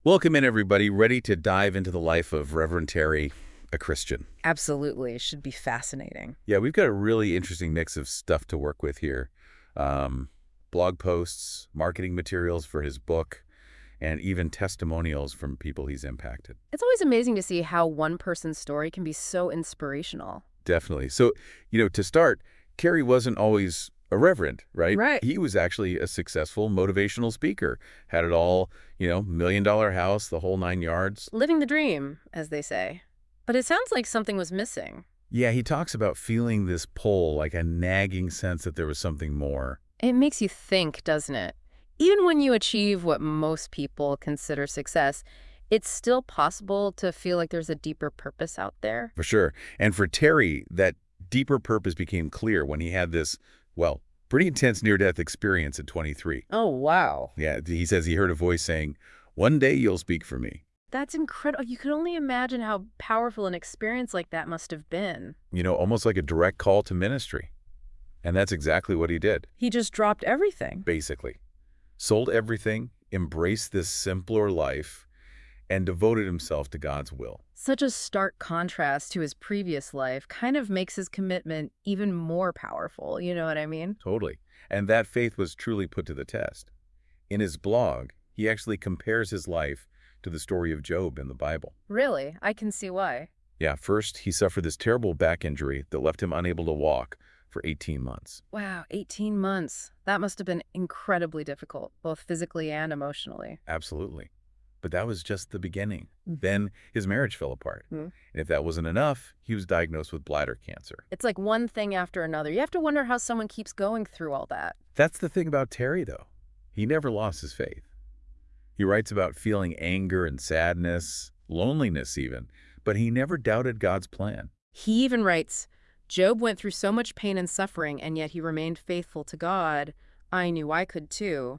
Welcome in, everybody. Ready to dive into the life of Reverend Terry, a Christian. Absolutely. It should be fascinating. Yeah, we've got a really interesting mix of stuff to work with here. Um, Blog posts, marketing materials for his book, and even testimonials from people he's impacted. It's always amazing to see how one person's story can be so inspirational. Definitely. So, to start, Carey wasn't always a reverend, right? Right. He was actually a successful motivational speaker. Had it all, million-dollar house, the whole 9 yards. Living the dream, as they say. But it sounds like something was missing. Yeah, he talks about feeling this pull, like a nagging sense that there was something more. It makes you think, doesn't it? Even when you achieve what most people consider success, it's still possible to feel like there's a deeper purpose out there. For sure. And for Terry, that deeper purpose became clear when he had this, well, pretty intense near-death experience at 23. Oh, wow. Yeah, he says he heard a voice saying, "One day you'll speak for me." That's incredible. You can only imagine how powerful an experience like that must have been. Almost like a direct call to ministry. And that's exactly what he did, He just dropped everything. basically. Sold everything, embraced this simpler life, and devoted himself to God's will. Such a stark contrast to his previous life kind of makes his commitment even more powerful, you know what I mean? Totally. And that faith was truly put to the test. In his blog, he actually compares his life to the story of Job in the Bible. Really, I can see why. Yeah, first, he suffered this terrible back injury that left him unable to walk for 18 months. Wow, 18 months. That must have been incredibly difficult, both physically and emotionally. Absolutely. But that was just the beginning. Mhm. Then his marriage fell apart. Mhm. And if that wasn't enough, he was diagnosed with bladder cancer. It's like one thing after another. You have to wonder how someone keeps going through all that. That's the thing about Terry, though. He never lost his faith. He writes about feeling anger and sadness, loneliness even, but he never doubted God's plan. He even writes, Job went through so much pain and suffering, and yet he remained faithful to God. I knew I could too.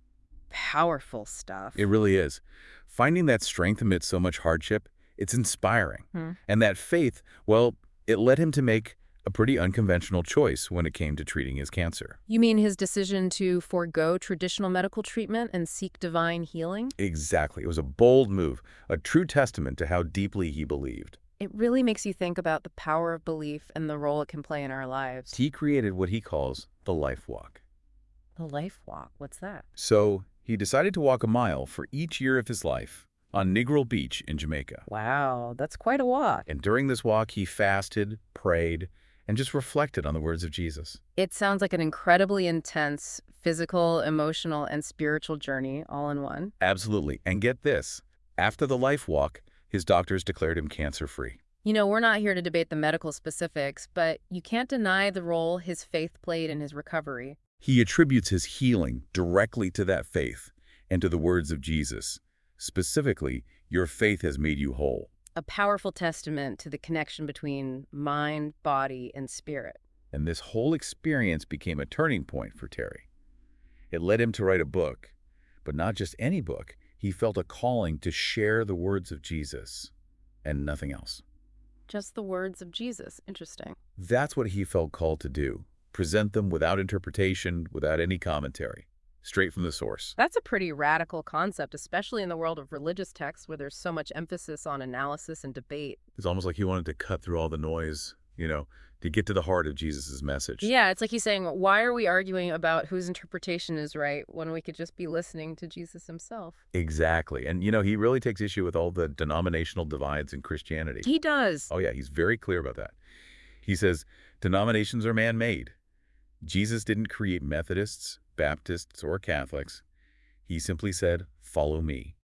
Powerful stuff. It really is. Finding that strength amidst so much hardship, it's inspiring. Hmm. And that faith, well, it led him to make a pretty unconventional choice when it came to treating his cancer. You mean his decision to forego traditional medical treatment and seek divine healing? Exactly. It was a bold move, a true testament to how deeply he believed. It really makes you think about the power of belief and the role it can play in our lives. He created what he calls the life walk. The life walk, what's that? So he decided to walk a mile for each year of his life on Negril Beach in Jamaica. Wow, that's quite a walk. And during this walk, he fasted, prayed, and just reflected on the words of Jesus. It sounds like an incredibly intense physical, emotional, and spiritual journey all in one. Absolutely. And get this, after the life walk, his doctors declared him cancer-free. You know, we're not here to debate the medical specifics, but you can't deny the role his faith played in his recovery. He attributes his healing directly to that faith and to the words of Jesus. Specifically, your faith has made you whole. A powerful testament to the connection between mind, body, and spirit. And this whole experience became a turning point for Terry. It led him to write a book, but not just any book. He felt a calling to share the words of Jesus and nothing else. Just the words of Jesus. Interesting. That's what he felt called to do. Present them without interpretation, without any commentary, straight from the source. That's a pretty radical concept, especially in the world of religious texts where there's so much emphasis on analysis and debate. It's almost like he wanted to cut through all the noise, to get to the heart of Jesus' message. Yeah, it's like he's saying, why are we arguing about whose interpretation is right when we could just be listening to Jesus himself? Exactly. And, he really takes issue with all the denominational divides in Christianity. He does. Oh, yeah, he's very clear about that. He says, denominations are man-made. Jesus didn't create Methodists, Baptists, or Catholics. He simply said, follow me.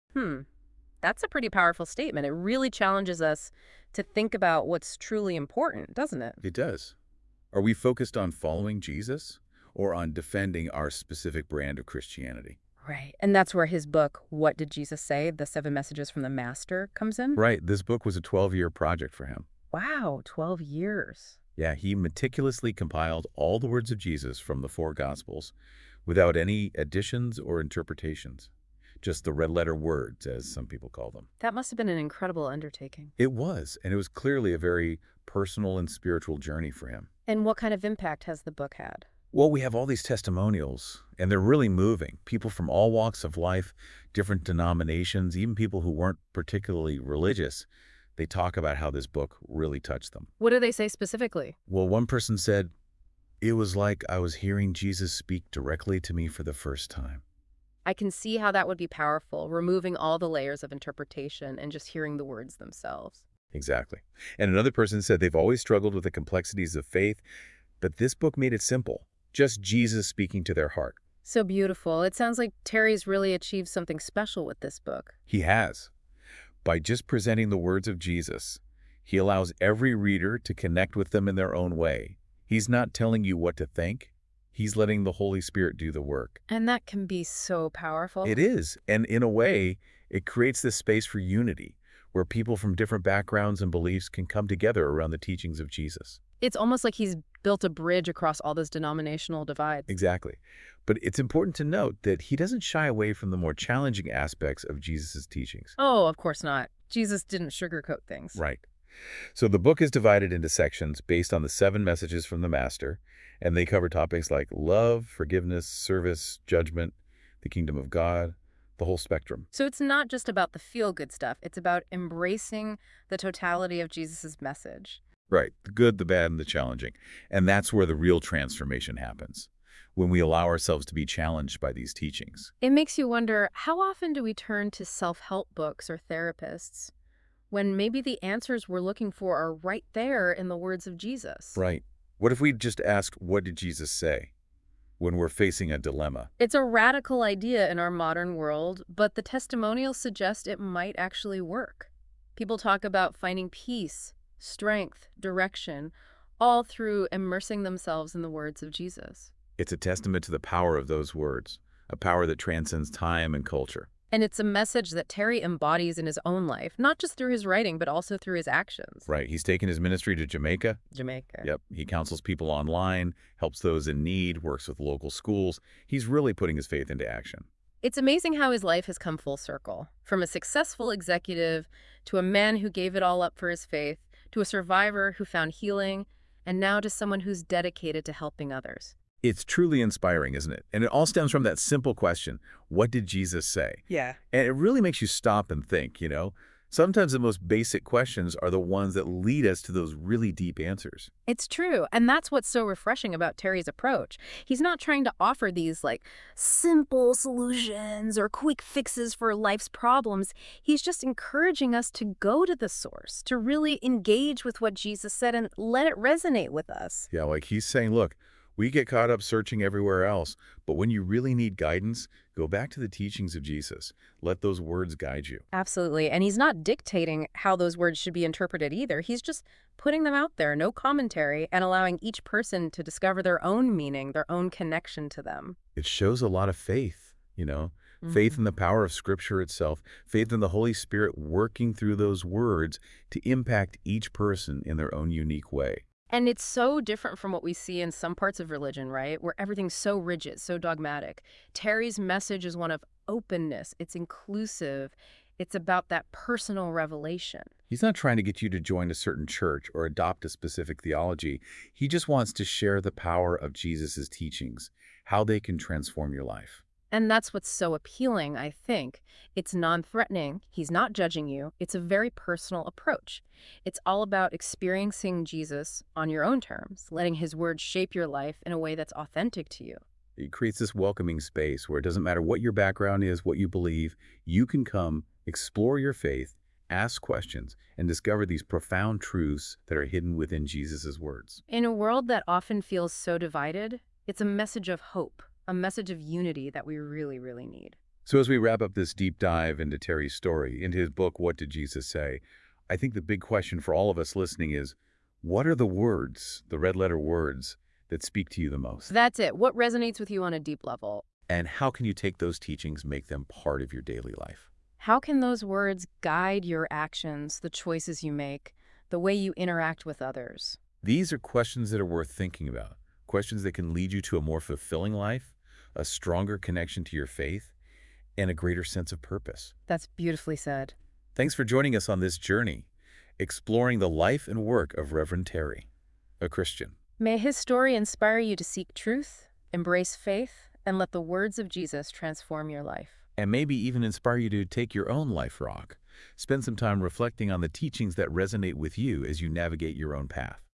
That's a pretty powerful statement. It really challenges us to think about what's truly important, doesn't it? It does. Are we focused on following Jesus or on defending our specific brand of Christianity? Right. And that's where his book, What Did Jesus Say? The 7 Messages from the Master, comes in. Right. This book was a 12-year project for him. Wow, 12 years. Yeah, he meticulously compiled all the words of Jesus from the 4 Gospels without any additions or interpretations. Just the red-letter words, as some people call them. That must have been an incredible undertaking. It was, and it was clearly a very personal and spiritual journey for him. And what kind of impact has the book had? Well, we have all these testimonials, and they're really moving. People from all walks of life, different denominations, even people who weren't particularly religious, they talk about how this book really touched them. What do they say specifically? Well, one person said, "It was like I was hearing Jesus speak directly to me for the first time." I can see how that would be powerful, removing all the layers of interpretation and just hearing the words themselves. Exactly. And another person said they've always struggled with the complexities of faith, but this book made it simple. Just Jesus speaking to their heart. So beautiful. It sounds like Terry's really achieved something special with this book. He has. By just presenting the words of Jesus, he allows every reader to connect with them in their own way. He's not telling you what to think. He's letting the Holy Spirit do the work. And that can be so powerful. It is. And in a way, it creates this space for unity, where people from different backgrounds and beliefs can come together around the teachings of Jesus. It's almost like he's built a bridge across all those denominational divides. Exactly. But it's important to note that he doesn't shy away from the more challenging aspects of Jesus' teachings. Oh, of course not. Jesus didn't sugarcoat things. Right. So the book is divided into sections based on the 7 messages from the Master, and they cover topics like love, forgiveness, service, judgment, the kingdom of God, the whole spectrum. So it's not just about the feel-good stuff. It's about embracing the totality of Jesus' message. Right. The good, the bad, and the challenging. And that's where the real transformation happens, when we allow ourselves to be challenged by these teachings. It makes you wonder, how often do we turn to self-help books or therapists when maybe the answers we're looking for are right there in the words of Jesus? Right. What if we just asked, what did Jesus say, when we're facing a dilemma? It's a radical idea in our modern world, but the testimonials suggest it might actually work. People talk about finding peace, strength, direction, all through immersing themselves in the words of Jesus. It's a testament to the power of those words, a power that transcends time and culture. And it's a message that Terry embodies in his own life, not just through his writing, but also through his actions. Right. He's taken his ministry to Jamaica. Jamaica. Yep. He counsels people online, helps those in need, works with local schools. He's really putting his faith into action. It's amazing how his life has come full circle. From a successful executive to a man who gave it all up for his faith, to a survivor who found healing, and now to someone who's dedicated to helping others. It's truly inspiring, isn't it? And it all stems from that simple question, what did Jesus say? Yeah. And it really makes you stop and think, Sometimes the most basic questions are the ones that lead us to those really deep answers. It's true, and that's what's so refreshing about Terry's approach. He's not trying to offer these, simple solutions or quick fixes for life's problems. He's just encouraging us to go to the source, to really engage with what Jesus said and let it resonate with us. Yeah, like he's saying, look, we get caught up searching everywhere else, but when you really need guidance, go back to the teachings of Jesus. Let those words guide you. Absolutely, and he's not dictating how those words should be interpreted either. He's just putting them out there, no commentary, and allowing each person to discover their own meaning, their own connection to them. It shows a lot of faith, faith in the power of Scripture itself, faith in the Holy Spirit working through those words to impact each person in their own unique way. And it's so different from what we see in some parts of religion, right? Where everything's so rigid, so dogmatic. Terry's message is one of openness. It's inclusive. It's about that personal revelation. He's not trying to get you to join a certain church or adopt a specific theology. He just wants to share the power of Jesus' teachings, how they can transform your life. And that's what's so appealing, I think. It's non-threatening. He's not judging you. It's a very personal approach. It's all about experiencing Jesus on your own terms, letting his words shape your life in a way that's authentic to you. It creates this welcoming space where it doesn't matter what your background is, what you believe, you can come, explore your faith, ask questions, and discover these profound truths that are hidden within Jesus' words. In a world that often feels so divided, it's a message of hope. A message of unity that we really, really need. So as we wrap up this deep dive into Terry's story, into his book, What Did Jesus Say? I think the big question for all of us listening is, what are the words, the red letter words, that speak to you the most? That's it. What resonates with you on a deep level? And how can you take those teachings, make them part of your daily life? How can those words guide your actions, the choices you make, the way you interact with others? These are questions that are worth thinking about, questions that can lead you to a more fulfilling life, a stronger connection to your faith, and a greater sense of purpose. That's beautifully said. Thanks for joining us on this journey, exploring the life and work of Reverend Terry, a Christian. May his story inspire you to seek truth, embrace faith, and let the words of Jesus transform your life. And maybe even inspire you to take your own life rock. Spend some time reflecting on the teachings that resonate with you as you navigate your own path.